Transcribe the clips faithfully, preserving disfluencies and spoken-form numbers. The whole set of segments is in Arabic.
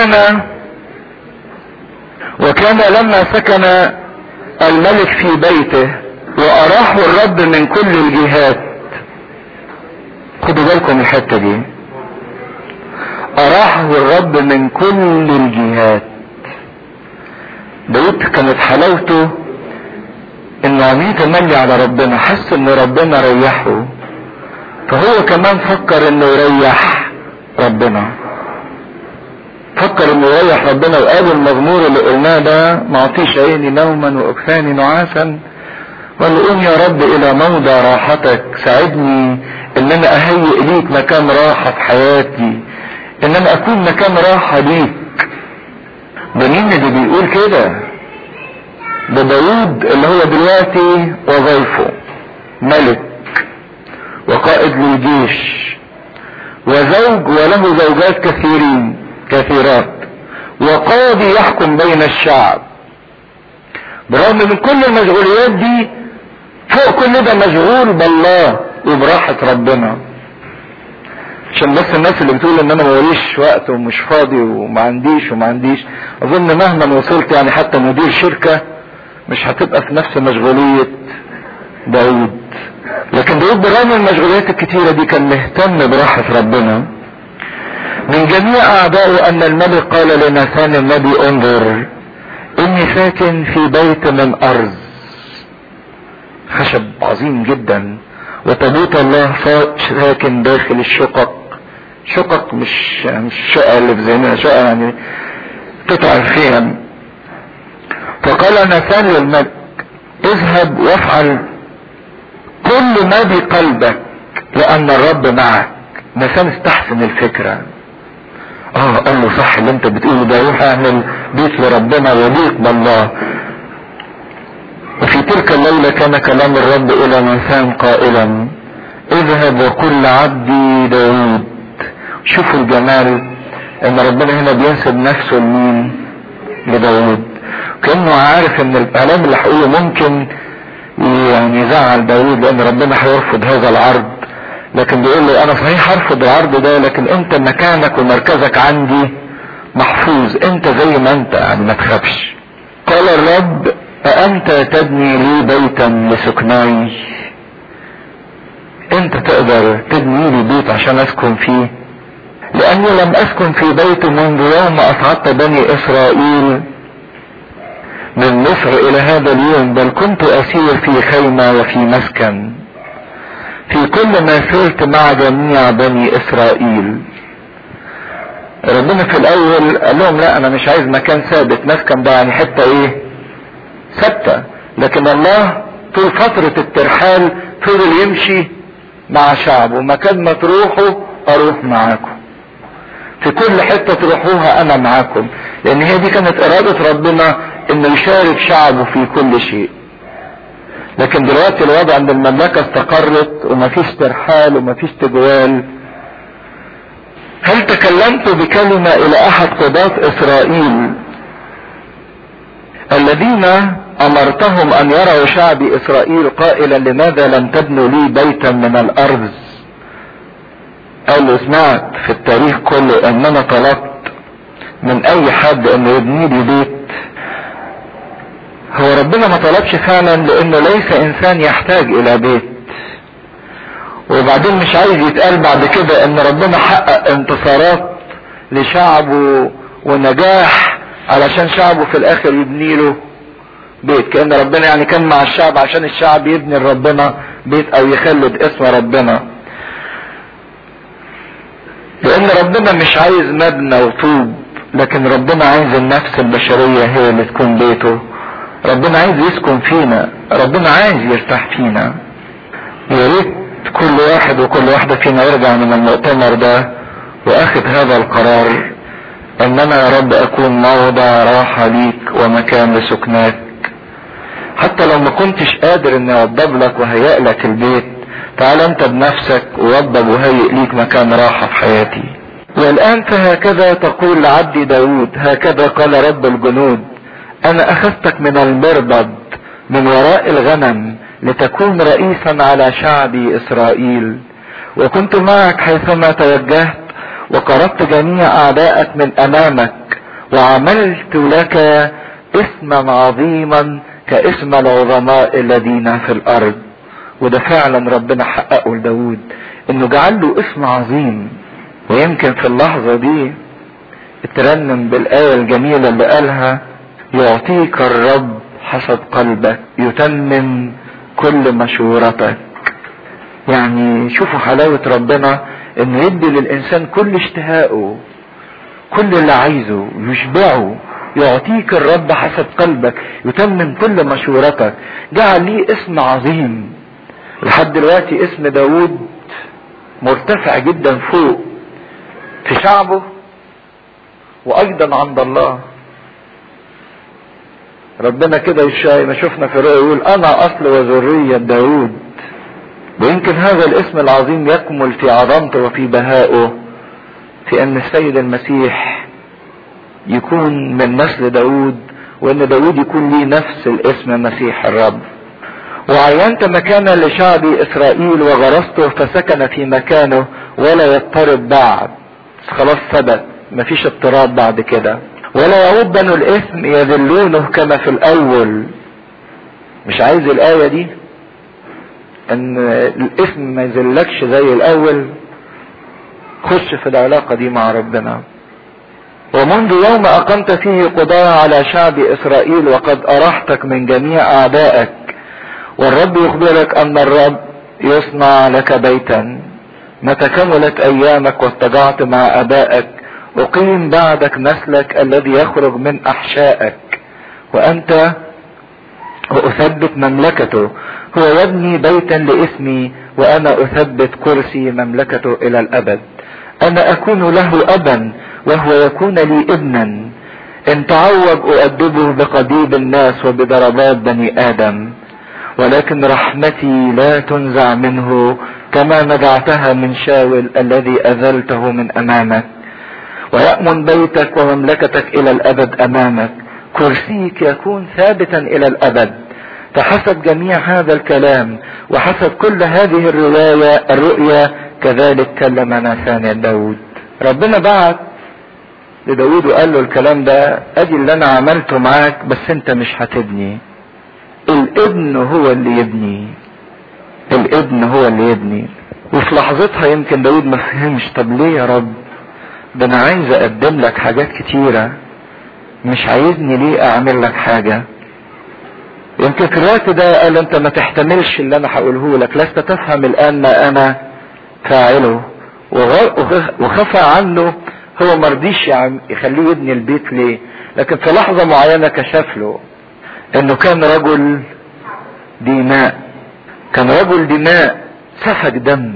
وكان وكان لما سكن الملك في بيته واراحه الرب من كل الجهات. خدوا بالكم الحتة دي، اراحه الرب من كل الجهات. داود كانت حلاوته انه عميل تملي على ربنا، حس ان ربنا ريحه، فهو كمان فكر انه يريح ربنا، فكر انه يريح ربنا. وقال المزمور اللي قلناه ده: معطيش عيني نوما واكفاني نعاسا، وقال له: قوم يا رب الى موضع راحتك، ساعدني ان انا اهيئ ليك مكان راحة في حياتي، ان انا اكون مكان راحة ليك. ده مين اللي بيقول كده؟ ده داود اللي هو دلوقتي وظيفه ملك وقائد للجيش وزوج وله زوجات كثيرين كثيرات وقاضي يحكم بين الشعب. برغم من كل المشغوليات دي، فوق كل ده مشغول بالله وبراحة ربنا. عشان بس الناس اللي بتقول ان انا موريش وقت ومش فاضي وما عنديش وما عنديش، اظن مهما وصلت يعني حتى مدير شركة مش هتبقى في نفس مشغولية داود. لكن داود برغم المشغوليات الكتيرة دي كان مهتم براحة ربنا. من جميع اعدائه ان الملك قال لناثان النبي: انظر اني ساكن في بيت من ارض، خشب عظيم جدا، وتابوت الله ساكن داخل الشقق. شقق مش مش شقة اللي في زينا، شقة يعني قطع الخيم. فقال ناثان للملك: اذهب وافعل كل ما بقلبك لان الرب معك. ناثان استحسن الفكرة، اه قال له: صح اللي انت بتقوله ده، روح اعمل بيت لربنا وليق بالله. وفي تلك الليلة كان كلام الرب الى ناثان قائلا: اذهب وقل لعبدي داود. شوفوا الجمال ان ربنا هنا بينسب نفسه لمين؟ لداود. كأنه عارف ان الكلام اللي هقوله ممكن يعني يزعل داود، لان ربنا هيرفض هذا العرض، لكن بيقول له: انا صحيح هرفض العرض ده، لكن انت مكانك ومركزك عندي محفوظ، انت زي ما انت، يعني ما تخافش. قال الرب: أأنت تبني لي بيتا لسكناي؟ انت تقدر تبني لي بيت عشان اسكن فيه؟ لاني لم اسكن في بيت منذ يوم اصعدت بني اسرائيل من مصر الى هذا اليوم، بل كنت اسير في خيمة وفي مسكن في كل ما سرت مع جميع بني اسرائيل. ربنا في الاول قال لهم: لا انا مش عايز مكان ثابت، مسكن ده يعني حتة ايه ثابتة، لكن الله طول فترة الترحال فضل يمشي مع شعبه، مكان ما تروحوا اروح معاكم، في كل حتة تروحوها انا معاكم، لان هي دي كانت ارادة ربنا انه يشارك شعبه في كل شيء. لكن دلوقتي الوضع ان المملكة استقرت ومفيش ترحال ومفيش تجوال. هل تكلمت بكلمة الى احد قضاة اسرائيل الذين امرتهم ان يروا شعبي اسرائيل قائلا: لماذا لم تبنوا لي بيتا من الارض؟ قال له: سمعت في التاريخ كله ان انا طلبت من اي حد انه يبني لي بيت. هو ربنا ما طلبش فعلا، لانه ليس انسان يحتاج الى بيت. وبعدين مش عايز يتقال بعد كده ان ربنا حقق انتصارات لشعبه ونجاح علشان شعبه في الاخر يبني له بيت، كأن ربنا يعني كان مع الشعب عشان الشعب يبني لربنا بيت او يخلد اسم ربنا. لان ربنا مش عايز مبنى وطوب، لكن ربنا عايز النفس البشرية هي اللي تكون بيته. ربنا عايز يسكن فينا، ربنا عايز يرتاح فينا. يا ريت كل واحد وكل واحدة فينا يرجع من المؤتمر ده واخد هذا القرار: ان انا يا رب اكون موضع راحة ليك ومكان لسكناك. حتى لو ما كنتش قادر اني اوضب لك وهيئ لك البيت، تعال انت بنفسك ووضب وهيئ ليك مكان راحة في حياتي. والان فهكذا تقول لعبدي داود: هكذا قال رب الجنود: انا اخذتك من المربض من وراء الغنم لتكون رئيسا على شعبي اسرائيل، وكنت معك حيثما توجهت، وقربت جميع اعدائك من امامك وعملت لك اسما عظيما كاسم العظماء الذين في الارض. وده فعلا ربنا حققه لداود، انه جعل له اسم عظيم. ويمكن في اللحظة دي اترنم بالآية الجميلة اللي قالها: يعطيك الرب حسب قلبك، يتمم كل مشورتك. يعني شوفوا حلاوة ربنا، انه يدي للانسان كل اشتهائه، كل اللي عايزه، يشبعه. يعطيك الرب حسب قلبك، يتمم كل مشورتك. جعل ليه اسم عظيم. لحد دلوقتي اسم داود مرتفع جدا فوق في شعبه وايضا عند الله. ربنا كده ما شفنا في الرؤيا يقول: انا اصل وذرية داود. ويمكن هذا الاسم العظيم يكمل في عظمته وفي بهائه في ان السيد المسيح يكون من نسل داود، وان داود يكون ليه نفس الاسم مسيح الرب. وعينت مكانا لشعبي اسرائيل وغرسته فسكن في مكانه ولا يضطرب بعد. خلاص ثبت، مفيش اضطراب بعد كده. ولا يعود بنو الاثم يذلونه كما في الاول. مش عايز الايه دي ان الاثم ما يذلكش زي الاول. خش في العلاقه دي مع ربنا. ومنذ يوم اقمت فيه قضاء على شعب اسرائيل وقد ارحتك من جميع اعدائك، والرب يخبرك ان الرب يصنع لك بيتا. متى كملت ايامك واضطجعت مع ابائك اقيم بعدك نسلك الذي يخرج من احشائك، وانت واثبت مملكته. هو يبني بيتا لاسمي وانا اثبت كرسي مملكته الى الابد. انا اكون له ابا وهو يكون لي ابنا. ان تعوج اؤدبه بقضيب الناس وبضربات بني ادم، ولكن رحمتي لا تنزع منه كما نزعتها من شاول الذي اذلته من امامك. ويأمن بيتك ومملكتك الى الابد امامك. كرسيك يكون ثابتا الى الابد. فحسب جميع هذا الكلام وحسب كل هذه الرواية الرؤيا كذلك كلم ناثان داود. ربنا بعت لداود وقال له الكلام ده: ادي اللي انا عملته معاك، بس انت مش هتبني. الابن هو اللي يبني. الابن هو اللي يبني. وفي لحظتها يمكن داود ما فهمش. طب ليه يا رب؟ ده انا عايز اقدم لك حاجات كتيرة، مش عايزني ليه اعمل لك حاجة؟ يمكن في الوقت ده قال: انت ما تحتملش اللي انا هقوله لك، لست تفهم الان ما انا فاعله. وخفى عنه. هو مرضيش يخليه يبني البيت ليه؟ لكن في لحظة معينة كشف له انه كان رجل دماء. كان رجل دماء سفك دم.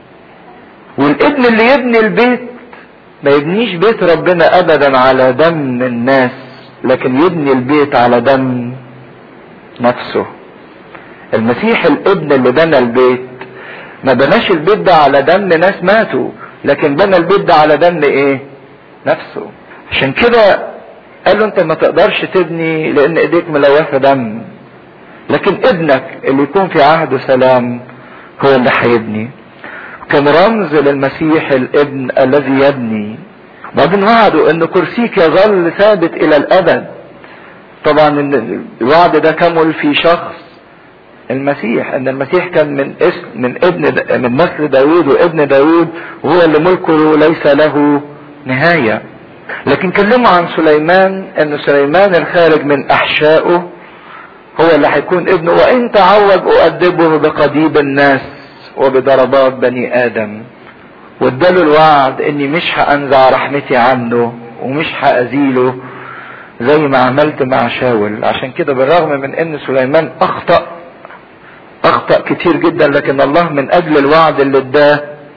والابن اللي يبني البيت ما يبنيش بيت ربنا ابدا على دم الناس، لكن يبني البيت على دم نفسه. المسيح الابن اللي بنى البيت ما بناش البيت ده على دم ناس ماتوا، لكن بنى البيت ده على دم ايه؟ نفسه. عشان كده قال له: انت ما تقدرش تبني لان ايديك ملوثة دم، لكن ابنك اللي يكون في عهد سلام هو اللي هيبني. كان رمز للمسيح الابن الذي يبني. وبعدين وعده ان كرسيك يظل ثابت الى الابد. طبعا الوعد ده كمل في شخص المسيح، ان المسيح كان من اسم من ابن من نسل داود وابن داود، وهو اللي ملكه ليس له نهاية. لكن كلموا عن سليمان ان سليمان الخارج من احشائه هو اللي هيكون ابنه. وان تعوج اؤدبه بقضيب الناس وبضربات بني ادم. واداله الوعد اني مش هانزع رحمتي عنه ومش هازيله زي ما عملت مع شاول. عشان كده بالرغم من ان سليمان اخطأ اخطأ كتير جدا، لكن الله من اجل الوعد اللي اداه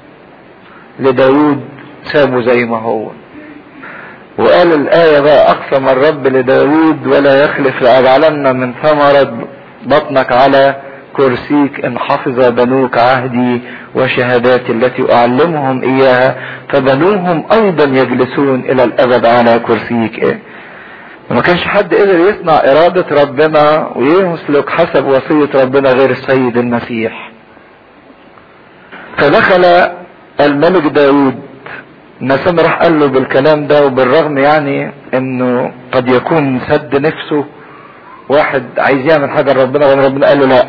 لداود سابه زي ما هو. وقال الآية بقى: اقسم الرب لداود ولا يخلف، لأجعلن من ثمرة بطنك على كرسيك ان حفظ بنوك عهدي وشهاداتي التي اعلمهم اياها، فبنوهم ايضا يجلسون الى الابد على كرسيك. ايه؟ وما كانش حد قدر يصنع ارادة ربنا ويسلك حسب وصية ربنا غير السيد المسيح. فدخل الملك داود النسان راح قال له بالكلام ده، وبالرغم يعني انه قد يكون سد نفسه، واحد عايز يعمل حاجة لربنا وربنا قال له لا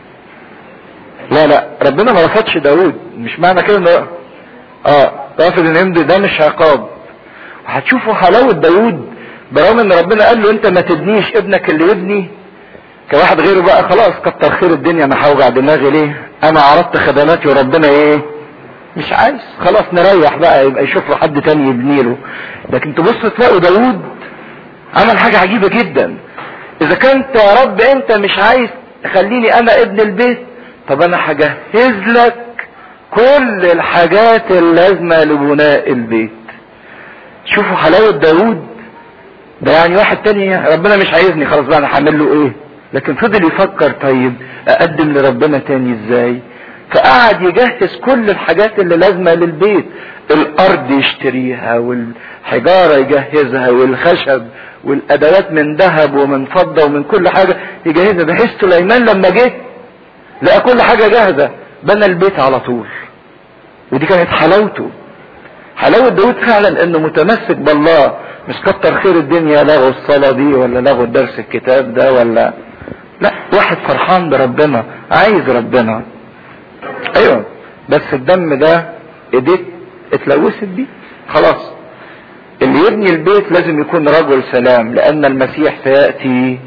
لا لا، ربنا ما رفضش داود. مش معنى كده انه اه رافض ان يمضي ده مش عقاب. وهتشوفوا حلاوة داود برغم ان ربنا قال له انت ما تبنيش، ابنك اللي يبني. كواحد غيره بقى خلاص كتر خير الدنيا، انا هوجع دماغي ليه؟ انا عرضت خدماتي وربنا ايه؟ مش عايز، خلاص نريح بقى، يبقى يشوف له حد تاني يبني له. لكن تبص تلاقوا داود عمل حاجة عجيبة جدا. اذا كنت يا رب انت مش عايز تخليني انا ابن البيت، طب انا هجهز لك كل الحاجات اللازمة لبناء البيت. شوفوا حلاوة داود ده، يعني واحد تاني ربنا مش عايزني خلاص بقى انا هعمل له ايه؟ لكن فضل يفكر طيب اقدم لربنا تاني ازاي؟ فقعد يجهز كل الحاجات اللي لازمة للبيت، الارض يشتريها والحجارة يجهزها والخشب والادوات من ذهب ومن فضة ومن كل حاجة يجهزها، بحيث سليمان لما جه لقى كل حاجة جاهزة بنى البيت على طول. ودي كانت حلاوته. حلاوة داود فعلا انه متمسك بالله، مش كتر خير الدنيا لغوا الصلاة دي ولا لغوا درس الكتاب ده ولا لا، واحد فرحان بربنا عايز ربنا. ايوه بس الدم ده ايديك اتلوثت بيه خلاص. اللي يبني البيت لازم يكون رجل سلام، لان المسيح سيأتي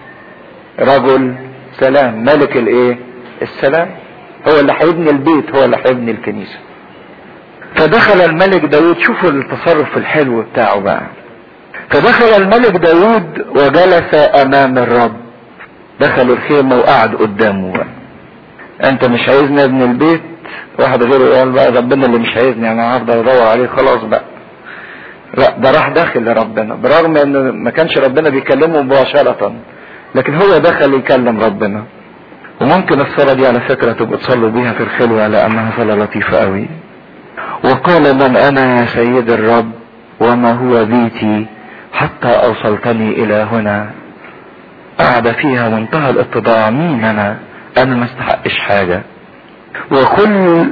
رجل سلام، ملك الايه؟ السلام. هو اللي هيبني البيت، هو اللي هيبني الكنيسة. فدخل الملك داود، شوفوا التصرف الحلو بتاعه بقى. فدخل الملك داود وجلس امام الرب. دخل الخيمة وقعد قدامه بقى. انت مش عايزني ابن البيت؟ واحد غيره قال بقى ربنا اللي مش عايزني انا هفضل ادور عليه خلاص بقى. لا، ده راح داخل لربنا برغم ان ما كانش ربنا بيكلمه مباشرة، لكن هو دخل يكلم ربنا. وممكن الصلاة دي على فكرة تبقى تصلوا بيها في الخلوة لانها صلاة لطيفة قوي. وقال من انا يا سيد الرب وما هو بيتي حتى اوصلتني الى هنا. قعد فيها منتهى الاتضاع، مين انا؟ انا ما استحقش حاجة. وكل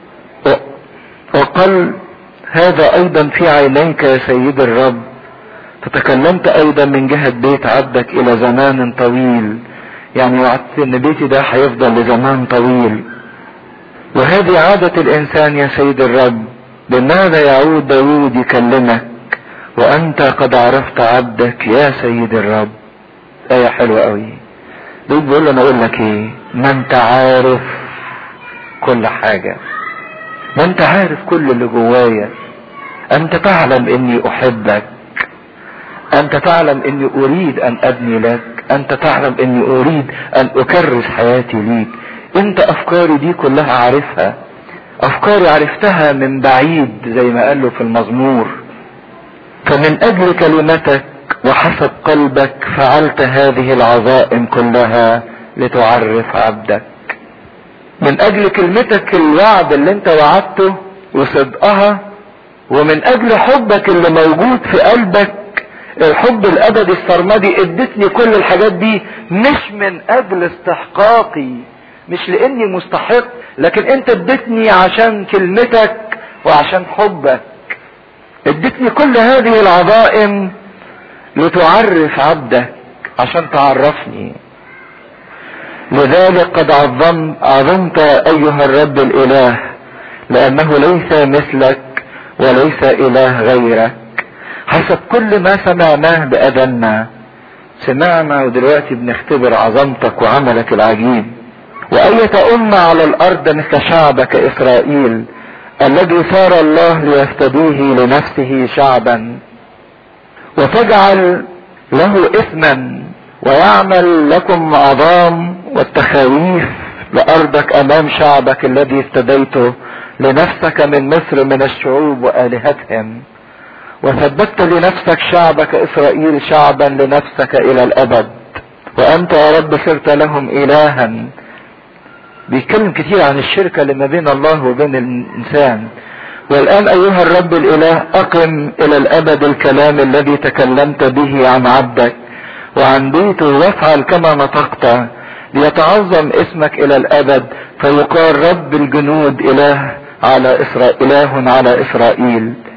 وقال هذا ايضا في عينيك يا سيد الرب. فتكلمت ايضا من جهة بيت عبدك الى زمان طويل، يعني وعدت ان بيتي ده هيفضل لزمان طويل. وهذه عادة الانسان يا سيد الرب، بماذا يعود داود يكلمك وانت قد عرفت عبدك يا سيد الرب؟ آية حلوة قوي. داود بيقول له انا اقول لك ايه؟ ما انت عارف كل حاجة، ما انت عارف كل اللي جوايا. انت تعلم اني احبك، انت تعلم اني اريد ان ابني لك، انت تعلم اني اريد ان اكرس حياتي ليك. انت افكاري دي كلها عارفها، افكاري عرفتها من بعيد زي ما قال له في المزمور. فمن اجل كلمتك وحسب قلبك فعلت هذه العظائم كلها لتعرف عبدك. من اجل كلمتك، الوعد اللي انت وعدته وصدقها، ومن اجل حبك اللي موجود في قلبك، الحب الابدي السرمدي، ادتني كل الحاجات دي مش من اجل استحقاقي، مش لاني مستحق، لكن انت ادتني عشان كلمتك وعشان حبك. ادتني كل هذه العظائم لتعرف عبدك، عشان تعرفني. لذلك قد عظمت عظمت ايها الرب الاله، لانه ليس مثلك وليس اله غيرك. حسب كل ما سمعناه باذاننا، سمعنا ودلوقتي بنختبر عظمتك وعملك العجيب. واية امة على الارض مثل شعبك اسرائيل، الذي صار الله ليفتديه لنفسه شعبا، وتجعل له اثما ويعمل لكم عظام والتخاويف لارضك امام شعبك الذي افتديته لنفسك من مصر من الشعوب والهتهم. وثبتت لنفسك شعبك اسرائيل شعبا لنفسك الى الابد، وانت يا رب صرت لهم الها. بيتكلم كتير عن الشركة اللي ما بين الله وبين الانسان. والان ايها الرب الاله اقم الى الابد الكلام الذي تكلمت به عن عبدك وعن بيته، وافعل كما نطقت ليتعظم اسمك الى الابد، فيقال رب الجنود اله على اسرائيل، اله على اسرائيل.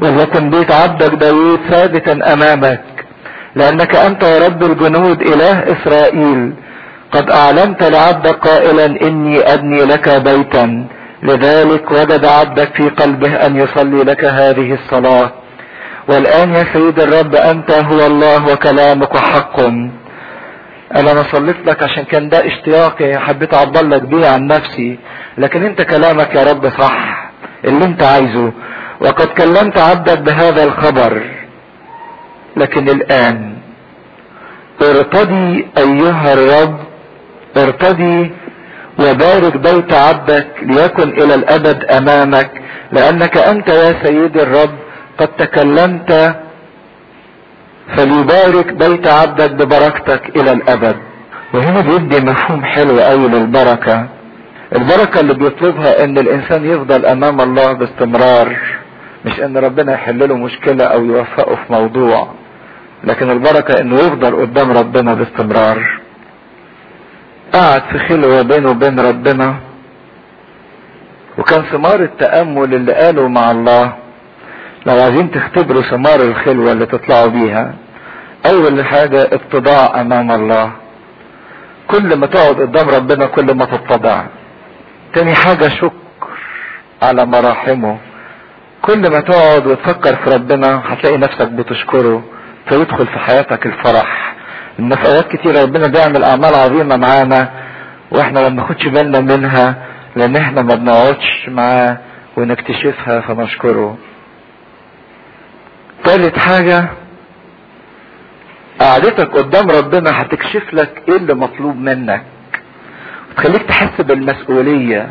ولكن بيت عبدك داوود ثابتا امامك، لانك انت يا رب الجنود اله اسرائيل قد اعلنت لعبدك قائلا اني ابني لك بيتا، لذلك وجد عبدك في قلبه ان يصلي لك هذه الصلاة. والان يا سيد الرب انت هو الله وكلامك حق. انا صليت لك عشان كان ده اشتياقي، حبيت اعبر لك بيه عن نفسي، لكن انت كلامك يا رب صح اللي انت عايزه، وقد كلمت عبدك بهذا الخبر. لكن الان ارتضي ايها الرب، ارتضي وبارك بيت عبدك ليكن الى الابد امامك، لانك انت يا سيدي الرب قد تكلمت، فليبارك بيت عبدك ببركتك الى الابد. وهنا بيدي مفهوم حلو قوي للبركة. البركة اللي بيطلبها ان الانسان يفضل امام الله باستمرار، مش ان ربنا يحل له مشكلة او يوفقه في موضوع، لكن البركة انه يفضل قدام ربنا باستمرار. قعد في خلوة بينه وبين ربنا، وكان ثمار التأمل اللي قاله مع الله. لو عايزين تختبروا ثمار الخلوة اللي تطلعوا بيها، اول حاجة اتضاع امام الله. كل ما تقعد قدام ربنا كل ما تتضع. تاني حاجة شكر على مراحمه. كل ما تقعد وتفكر في ربنا هتلاقي نفسك بتشكره، فيدخل في حياتك الفرح. ان في اوقات كتير ربنا بيعمل اعمال عظيمة معانا واحنا ما بناخدش بالنا منها، لان احنا ما بنقعدش معاه ونكتشفها فنشكره. ثالث حاجة، قعدتك قدام ربنا هتكشف لك ايه اللي مطلوب منك، وتخليك تحس بالمسؤولية،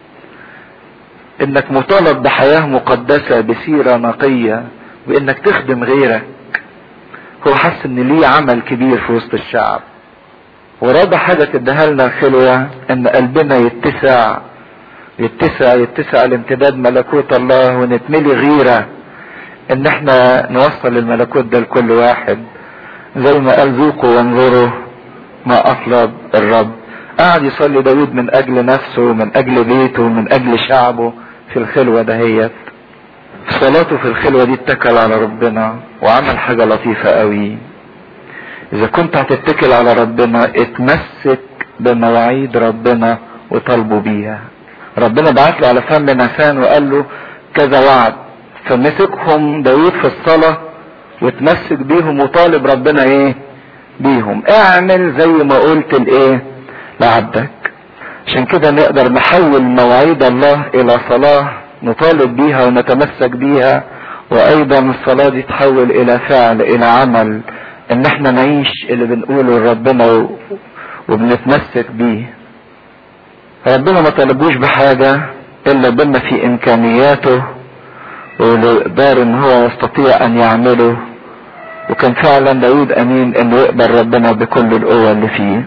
انك مطالب بحياة مقدسة بسيرة نقية، وانك تخدم غيرك. هو حس ان ليه عمل كبير في وسط الشعب. ورابع حاجة تديها لنا الخلوة ان قلبنا يتسع يتسع يتسع لامتداد ملكوت الله، ونتملي غيرة ان احنا نوصل الملكوت ده لكل واحد، زي ما قال ذوقوا وانظروا ما اطلب الرب. قعد يصلي داود من اجل نفسه ومن اجل بيته ومن اجل شعبه في الخلوة دهيت. في صلاته في الخلوة دي اتكل على ربنا وعمل حاجة لطيفة قوي. اذا كنت هتتكل على ربنا اتمسك بمواعيد ربنا وطالبه بيها. ربنا بعت له على فم ناثان وقال له كذا وعد، فمسكهم داود في الصلاة وتمسك بيهم وطالب ربنا ايه بيهم. اعمل زي ما قلت الايه لعبدك. عشان كده نقدر نحول مواعيد الله الى صلاة نطالب بيها ونتمسك بيها، وايضا الصلاة دي تحول الى فعل الى عمل، ان احنا نعيش اللي بنقوله لربنا وبنتمسك بيه. ربنا ما طلبوش بحاجة الا بما في امكانياته ويقدر ان هو يستطيع ان يعمله. وكان فعلا داود امين انه يقبل ربنا بكل القوة اللي فيه.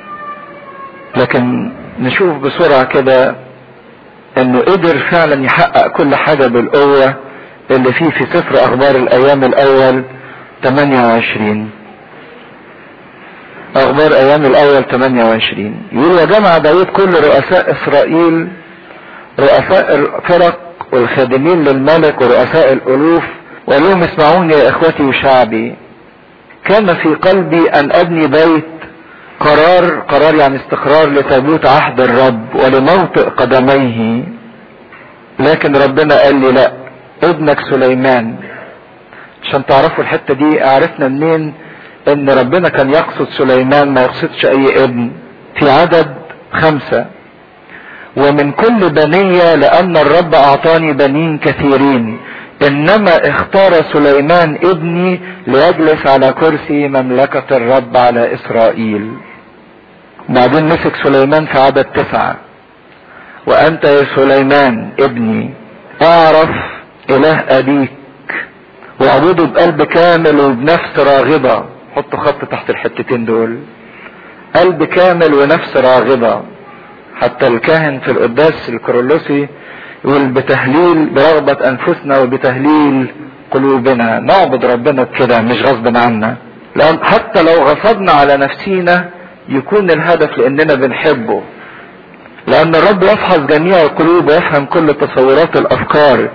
لكن نشوف بسرعة كده انه قدر فعلا يحقق كل حاجة بالقوة اللي فيه في سفر اخبار الايام الاول ثمانية وعشرين. اخبار ايام الاول ثمانية وعشرين يقول وجمع داود كل رؤساء اسرائيل، رؤساء الفرق والخادمين للملك ورؤساء الالوف، وقال لهم اسمعوني يا اخوتي وشعبي، كان في قلبي ان ابني بيت قرار قرار يعني استقرار لتابوت عهد الرب ولموطئ قدميه، لكن ربنا قال لي لا، ابنك سليمان. عشان تعرفوا الحتة دي عرفنا منين ان ربنا كان يقصد سليمان ما يقصدش اي ابن. في عدد خمسة ومن كل بنية لان الرب اعطاني بنين كثيرين، انما اختار سليمان ابني ليجلس على كرسي مملكة الرب على اسرائيل. بعدين مسك سليمان في عدد تسعة وانت يا سليمان ابني اعرف اله ابيك واعبده بقلب كامل وبنفس راغبة. حطوا خط تحت الحتتين دول، قلب كامل ونفس راغبة. حتى الكاهن في القداس الكرولوسي يقول بتهليل برغبة انفسنا وبتهليل قلوبنا. نعبد ربنا بكده مش غصب عنا، لان حتى لو غصبنا على نفسينا يكون الهدف لاننا بنحبه، لان الرب يفحص جميع القلوب ويفهم كل تصورات الافكار.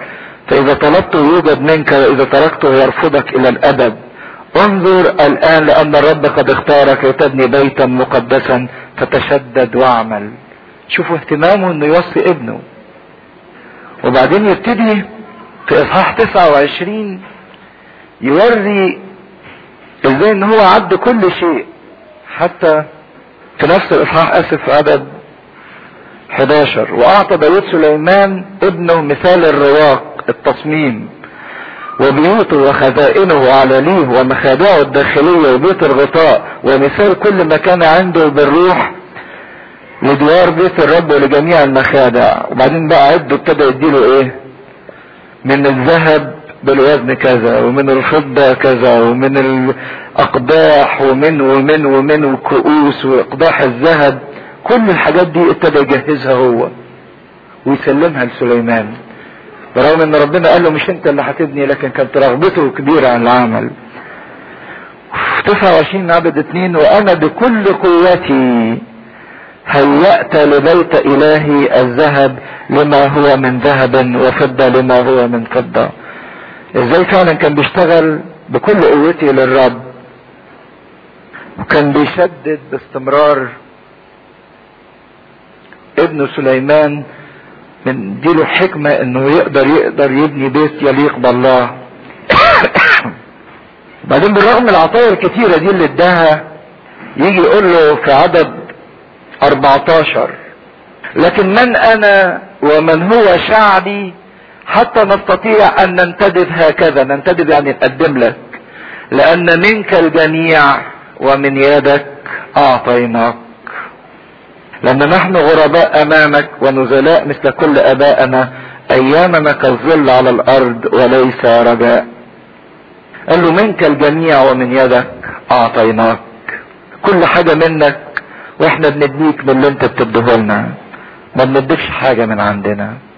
فاذا طلبته يوجد منك، واذا تركته يرفضك الى الابد. انظر الان لان الرب قد اختارك لتبني بيتا مقدسا فتشدد واعمل. شوفوا اهتمامه انه يوصي ابنه. وبعدين يبتدي في اصحاح تسعة وعشرين يوري ازاي ان هو عد كل شيء، حتى في نفس الاصحاح اسف في عدد حداشر، واعطى داود سليمان ابنه مثال الرواق التصميم، وبيوته وخزائنه وعلاليه ومخادعه الداخلية وبيت الغطاء، ومثال كل ما كان عنده بالروح لدوار بيت الرب ولجميع المخادع. وبعدين بقى عده ابتدى يديله ايه؟ من الذهب بالوزن كذا، ومن الفضة كذا، ومن الاقداح، ومن ومن ومن الكؤوس واقداح الذهب. كل الحاجات دي ابتدى يجهزها هو ويسلمها لسليمان، برغم ان ربنا قال له مش انت اللي هتبني، لكن كانت رغبته كبيرة عن العمل. في تسعة وعشرين عدد اتنين، وانا بكل قوتي هيأت لبيت الهي الذهب لما هو من ذهب وفضة لما هو من فضة. ازاي فعلا كان بيشتغل بكل قوته للرب، وكان بيشدد باستمرار ابن سليمان من ديله حكمة انه يقدر يقدر يبني بيت يليق بالله. بعدين بالرغم من العطايا الكتيرة دي اللي اداها، يجي يقول له في عدد اربعتاشر: لكن من انا ومن هو شعبي حتى نستطيع ان ننتدب هكذا. ننتدب يعني نقدم لك، لان منك الجميع ومن يدك اعطيناك، لان نحن غرباء امامك ونزلاء مثل كل ابائنا، ايامنا كالظل على الارض وليس رجاء. قال له منك الجميع ومن يدك اعطيناك، كل حاجة منك، واحنا بنديك من اللي انت بتديه لنا، ما بنديكش حاجة من عندنا.